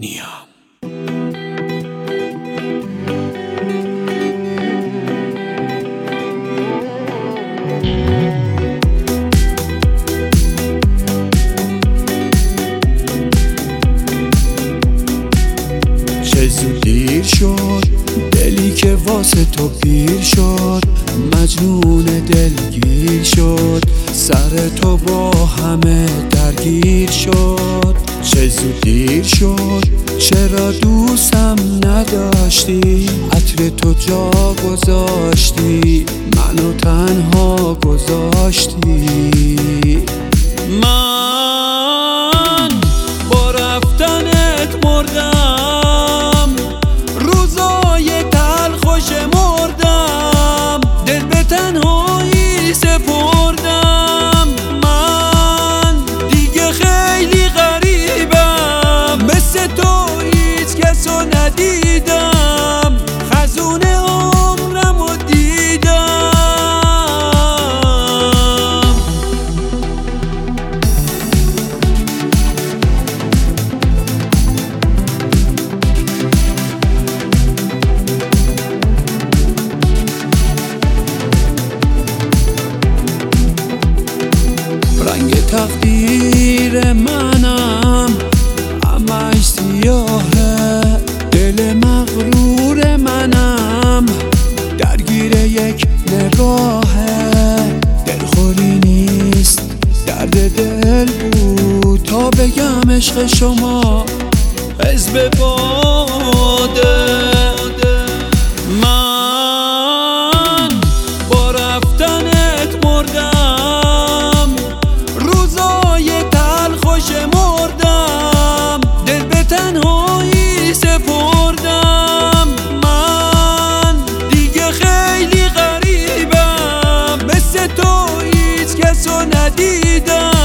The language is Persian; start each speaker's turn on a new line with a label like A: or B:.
A: نیام. چه زود دیر شد دلی که واسه تو پیر شد، مجنون دلگیر شد، سر تو با همه درگیر شد. چه زود دیر شد چرا دوستم نداشتی، عطر تو جا گذاشتی، منو تنها گذاشتی. من با رفتنت مردم، روزای تلخوش مردم، دل به تنهایی سپردم. من دیگه خیلی غریبم، مثل تو هیچ کسو ندیدم، خزون عمرمو دیدم. رنگ تقدیر منم همش سیاهه، دل مغرور منم درگیر یک نگاهه. دلخوری نیست درد دل بود، تا بگم عشق شما حزب باده. من با رفتنت مردم، روزای تلخوش مردم، دل به تنهایی سپردم. من دیگه خیلی غریبم، مثل تو هیچ کسو ندیدم.